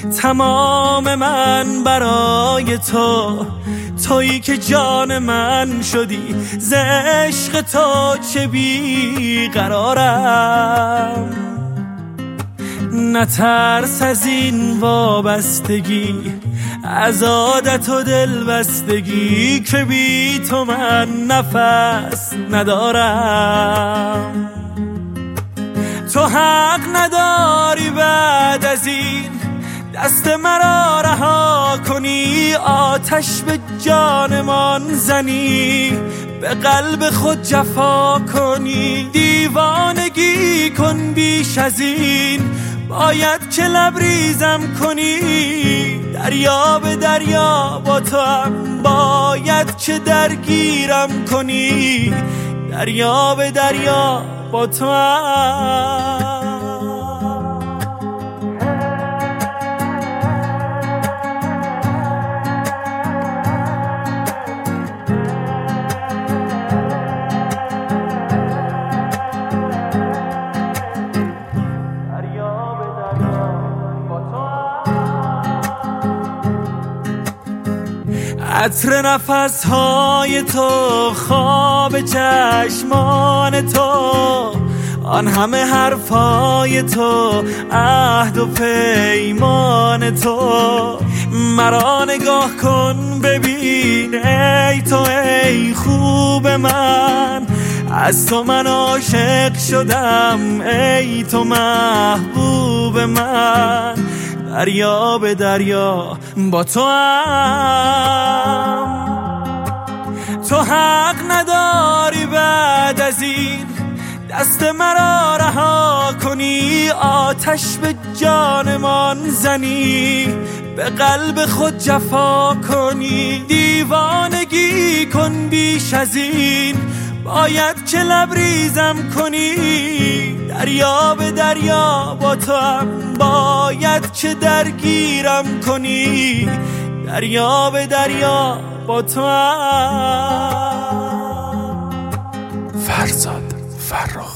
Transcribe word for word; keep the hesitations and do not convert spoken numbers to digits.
تمام من برای تو، تویی که جان من شدی، ز عشق تو چه بیقرارم. نترس از این وابستگی، از عادت و دل بستگی، که بی تو من نفس ندارم. تو حق نداری بعد از این دست مرا رها کنی، آتش به جانمان زنی، به قلب خود جفا کنی. دیوانگی کن بیش از این، باید که لبریزم کنی. دریا به دریا با تو هم باید که درگیرم کنی. دریا به دریا با تو هم. عطر نفسهای تو، خواب چشمان تو، آن همه حرفای تو، عهد و پیمان تو. مرا نگاه کن ببین ای تو، ای خوب من، از تو من عاشق شدم، ای تو محبوب من. دریا به دریا با تو هم. تو حق نداری بعد از این دست مرا رها کنی، آتش به جانمان زنی، به قلب خود جفا کنی. دیوانگی کن بیش از این، باید که لبریزم کنی. دریا به دریا با تو هم باید که درگیرم کنی. دریا به دریا با تو هم. فرزاد فرخ.